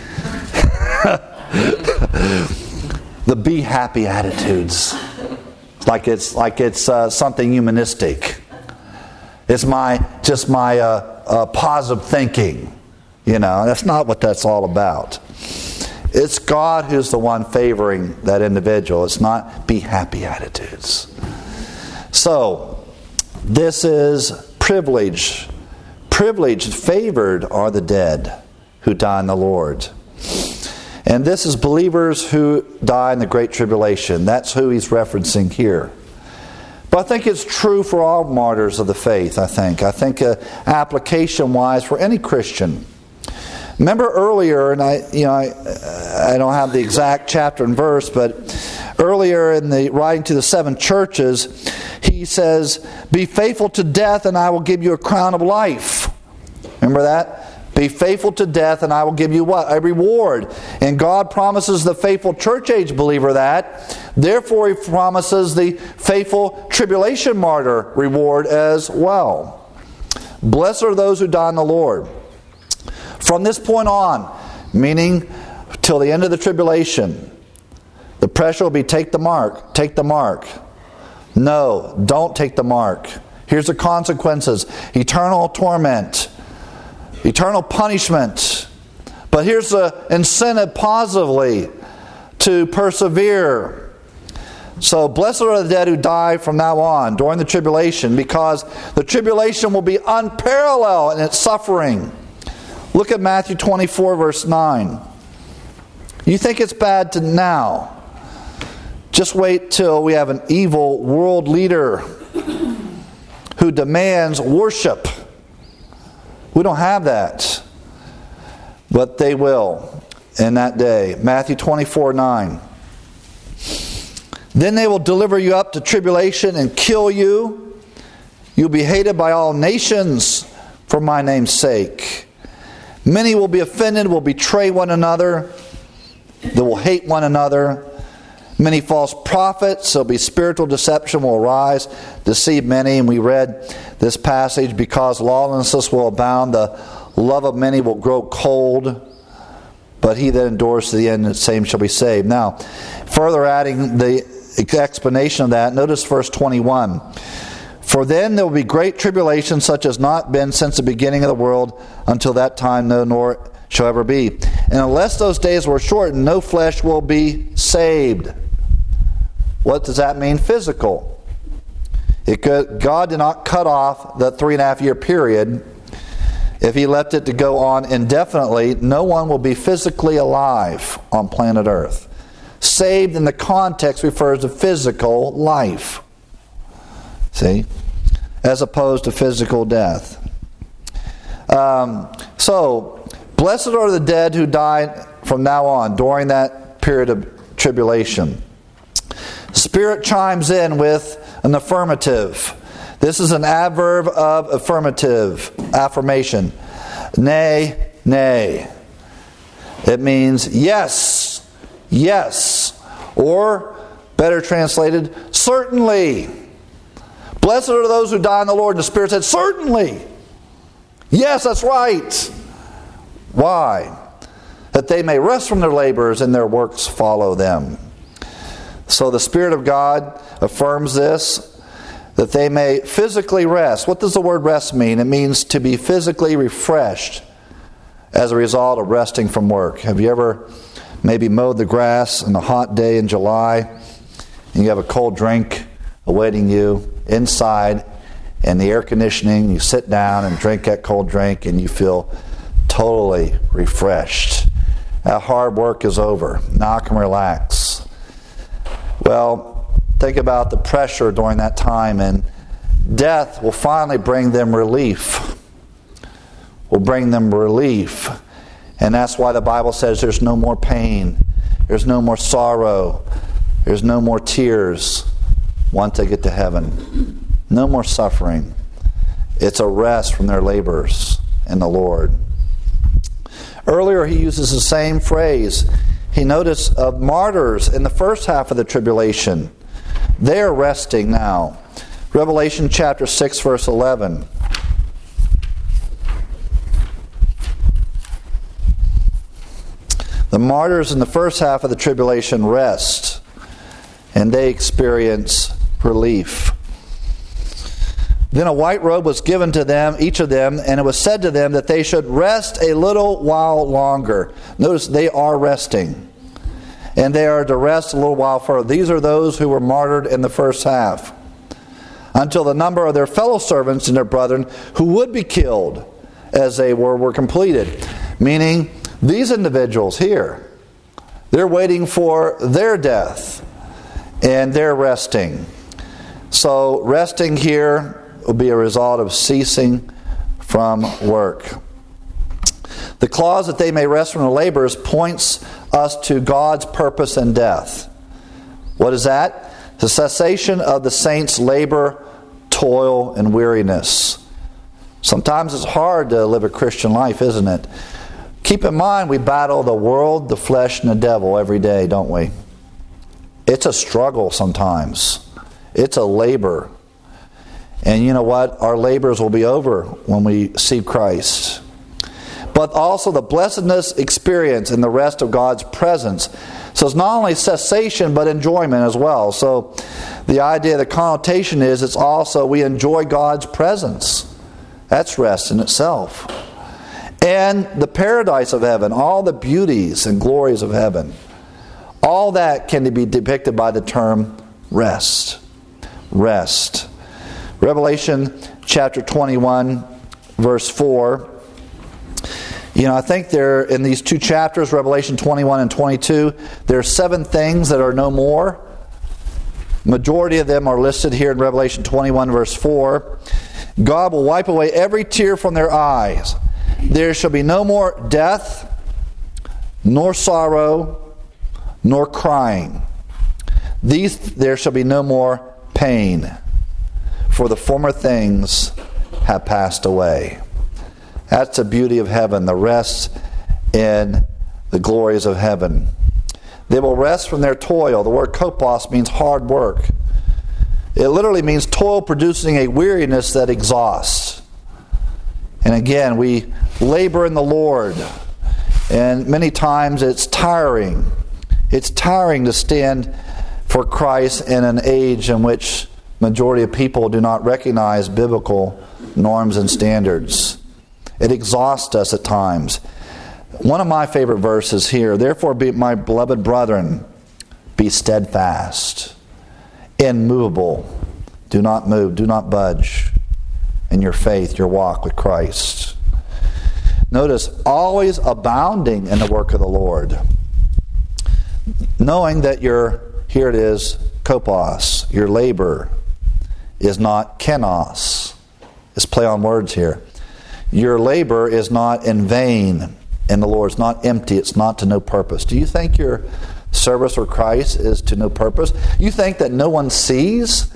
The be happy attitudes. Like it's like it's uh, something humanistic. It's my just my uh, uh, positive thinking. You know, that's not what that's all about. It's God who's the one favoring that individual. It's not be happy attitudes. So, this is privilege. Privileged, favored are the dead who die in the Lord. And this is believers who die in the Great Tribulation. That's who he's referencing here. But I think it's true for all martyrs of the faith, I think. I think uh, application-wise for any Christian. Remember earlier, and I, you know, I, I don't have the exact chapter and verse, but earlier in the writing to the seven churches, he says, "Be faithful to death, and I will give you a crown of life." Remember that? Be faithful to death, and I will give you what? A reward. And God promises the faithful church age believer that. Therefore, he promises the faithful tribulation martyr reward as well. Blessed are those who die in the Lord. From this point on, meaning till the end of the tribulation, the pressure will be take the mark, take the mark. No, don't take the mark. Here's the consequences. Eternal torment. Eternal punishment. But here's the incentive positively to persevere. So blessed are the dead who die from now on during the tribulation, because the tribulation will be unparalleled in its suffering. Look at Matthew twenty-four verse nine. You think it's bad to now. Just wait till we have an evil world leader who demands worship. We don't have that. But they will in that day. Matthew twenty-four nine. Then they will deliver you up to tribulation and kill you. You'll be hated by all nations for my name's sake. Many will be offended, will betray one another. They will hate one another. Many false prophets, there'll be spiritual deception will arise, deceive many. And we read this passage, because lawlessness will abound, the love of many will grow cold. but he that endures to the end, the same shall be saved. Now, further adding the explanation of that, notice verse twenty-one. For then there will be great tribulation, such as not been since the beginning of the world, until that time, no, nor shall ever be. And unless those days were shortened, no flesh will be saved. What does that mean? Physical. It could, God did not cut off the three and a half year period. If he left it to go on indefinitely, no one will be physically alive on planet Earth. Saved in the context refers to physical life. See? As opposed to physical death. Um, so, blessed are the dead who died from now on, during that period of tribulation. Spirit chimes in with an affirmative. This is an adverb of affirmative, affirmation. Nay, nay. It means yes, yes. Or, better translated, certainly. Blessed are those who die in the Lord. And the Spirit said, certainly. Yes, that's right. Why? That they may rest from their labors and their works follow them. So the Spirit of God affirms this, that they may physically rest. What does the word rest mean? It means to be physically refreshed as a result of resting from work. Have you ever maybe mowed the grass on a hot day in July and you have a cold drink awaiting you inside and the air conditioning, you sit down and drink that cold drink and you feel totally refreshed. That hard work is over. Now I can relax. Well, think about the pressure during that time, and death will finally bring them relief. Will bring them relief. And that's why the Bible says there's no more pain. There's no more sorrow. There's no more tears once they get to heaven. No more suffering. It's a rest from their labors in the Lord. Earlier he uses the same phrase. He noticed of martyrs in the first half of the tribulation. They are resting now. Revelation chapter six, verse eleven. The martyrs in the first half of the tribulation rest, and they experience relief. Then a white robe was given to them, each of them, and it was said to them that they should rest a little while longer. Notice they are resting. And they are to rest a little while further. These are those who were martyred in the first half. Until the number of their fellow servants and their brethren who would be killed as they were, were completed. Meaning, these individuals here, they're waiting for their death. And they're resting. So, resting here will be a result of ceasing from work. The clause that they may rest from their labors points us to God's purpose in death. What is that? The cessation of the saints' labor, toil, and weariness. Sometimes it's hard to live a Christian life, isn't it? Keep in mind, we battle the world, the flesh, and the devil every day, don't we? It's a struggle sometimes. It's a labor. And you know what? Our labors will be over when we see Christ. But also the blessedness experience and the rest of God's presence. So it's not only cessation, but enjoyment as well. So the idea, the connotation is it's also we enjoy God's presence. That's rest in itself. And the paradise of heaven, all the beauties and glories of heaven. All that can be depicted by the term rest. Rest. Revelation chapter twenty-one, verse four. You know, I think there, in these two chapters, Revelation twenty-one and twenty-two, there are seven things that are no more. Majority of them are listed here in Revelation twenty-one, verse four. God will wipe away every tear from their eyes. There shall be no more death, nor sorrow, nor crying. These there shall be no more pain, for the former things have passed away. That's the beauty of heaven, the rest in the glories of heaven. They will rest from their toil. The word kopos means hard work. It literally means toil producing a weariness that exhausts. And again, we labor in the Lord. And many times it's tiring. It's tiring to stand for Christ in an age in which majority of people do not recognize biblical norms and standards. It exhausts us at times. One of my favorite verses here, therefore be my beloved brethren, be steadfast, immovable, do not move, do not budge in your faith, your walk with Christ. Notice, always abounding in the work of the Lord. Knowing that your, here it is, kopos, your labor is not kenos. It's play on words here. Your labor is not in vain in the Lord. It's not empty. It's not to no purpose. Do you think your service for Christ is to no purpose? You think that no one sees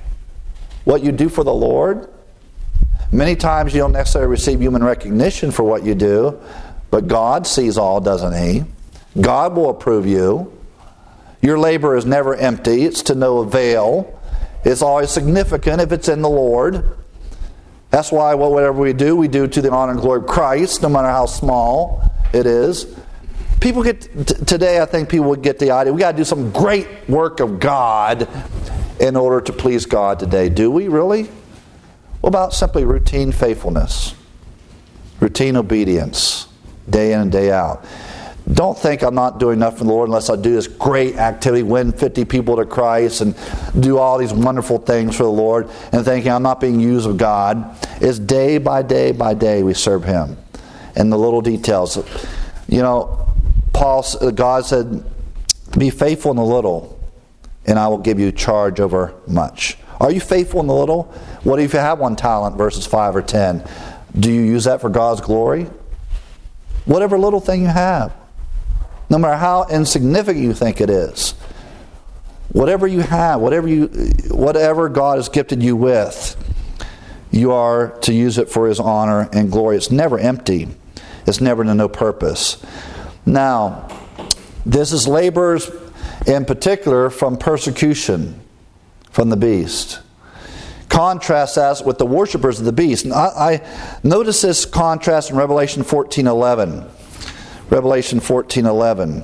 what you do for the Lord? Many times you don't necessarily receive human recognition for what you do, but God sees all, doesn't He? God will approve you. Your labor is never empty. It's to no avail. It's always significant if it's in the Lord. That's why whatever we do, we do to the honor and glory of Christ, no matter how small it is. People get, t- today I think people would get the idea, we got to do some great work of God in order to please God today. Do we really? What about simply routine faithfulness? Routine obedience, day in and day out. Don't think I'm not doing enough for the Lord unless I do this great activity, win fifty people to Christ and do all these wonderful things for the Lord, and thinking I'm not being used of God. It's day by day by day we serve Him. And the little details. You know, Paul, God said, be faithful in the little, and I will give you charge over much. Are you faithful in the little? What if you have one talent versus five or ten? Do you use that for God's glory? Whatever little thing you have. No matter how insignificant you think it is. Whatever you have, whatever you, whatever God has gifted you with, you are to use it for His honor and glory. It's never empty. It's never to no purpose. Now, this is laborers in particular from persecution from the beast. Contrast that with the worshipers of the beast. And I, I notice this contrast in Revelation fourteen eleven. Revelation fourteen eleven.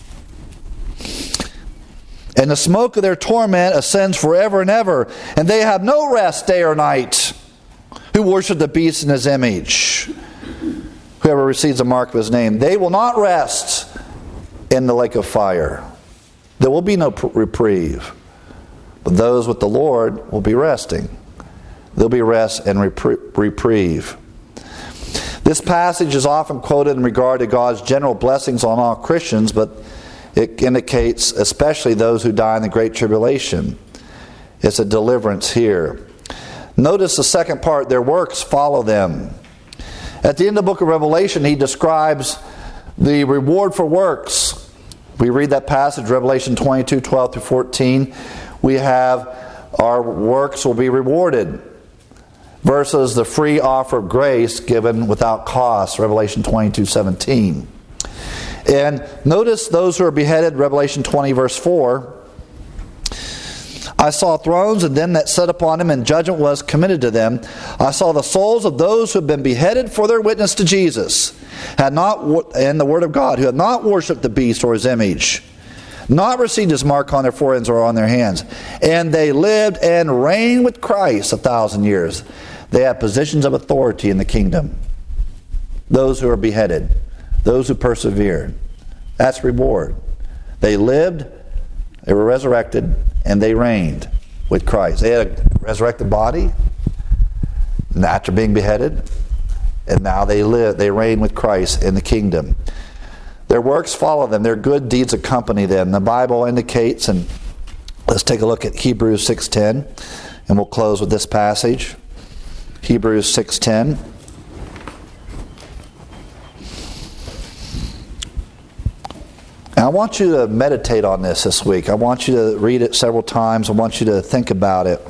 And the smoke of their torment ascends forever and ever, and they have no rest day or night, who worship the beast in his image, whoever receives the mark of his name. They will not rest in the lake of fire. There will be no reprieve. But those with the Lord will be resting. There'll be rest and reprieve. This passage is often quoted in regard to God's general blessings on all Christians, but it indicates especially those who die in the Great Tribulation. It's a deliverance here. Notice the second part, their works follow them. At the end of the book of Revelation, he describes the reward for works. We read that passage, Revelation twenty-two, twelve through fourteen. We have our works will be rewarded versus the free offer of grace given without cost, Revelation twenty-two, seventeen. And notice those who are beheaded, Revelation twenty, verse four. I saw thrones and them that sat upon them, and judgment was committed to them. I saw the souls of those who have been beheaded for their witness to Jesus, had not and the word of God, who had not worshipped the beast or his image, not received his mark on their foreheads or on their hands. And they lived and reigned with Christ a thousand years. They had positions of authority in the kingdom. Those who are beheaded, those who persevered. That's reward. They lived, they were resurrected, and they reigned with Christ. They had a resurrected body after being beheaded, and now they live, they reign with Christ in the kingdom. Their works follow them. Their good deeds accompany them. The Bible indicates, and let's take a look at Hebrews six ten, and we'll close with this passage. Hebrews six ten. And I want you to meditate on this this week. I want you to read it several times. I want you to think about it.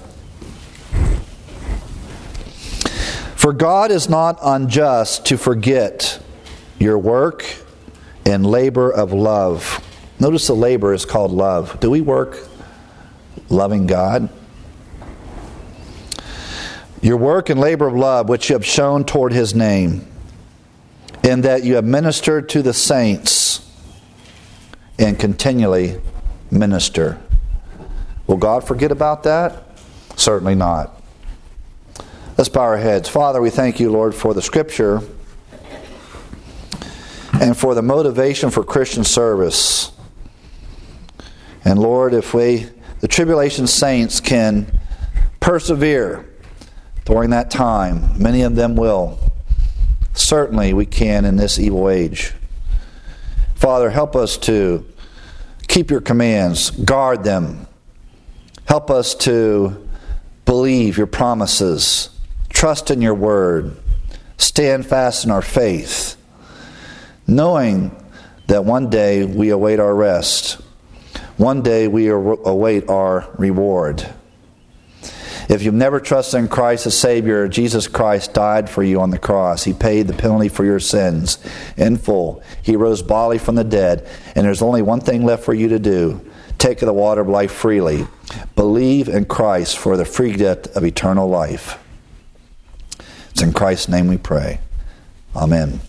For God is not unjust to forget your work and labor of love. Notice the labor is called love. Do we work loving God? Your work and labor of love which you have shown toward His name, in that you have ministered to the saints and continually minister. Will God forget about that? Certainly not. Let's bow our heads. Father, we thank you, Lord, for the Scripture and for the motivation for Christian service. And Lord, if we, the tribulation saints, can persevere during that time, many of them will. Certainly we can in this evil age. Father, help us to keep your commands, guard them. Help us to believe your promises, trust in your word, stand fast in our faith, knowing that one day we await our rest. One day we await our reward. If you've never trusted in Christ as Savior, Jesus Christ died for you on the cross. He paid the penalty for your sins in full. He rose bodily from the dead, and there's only one thing left for you to do. Take the water of life freely. Believe in Christ for the free gift of eternal life. It's in Christ's name we pray. Amen.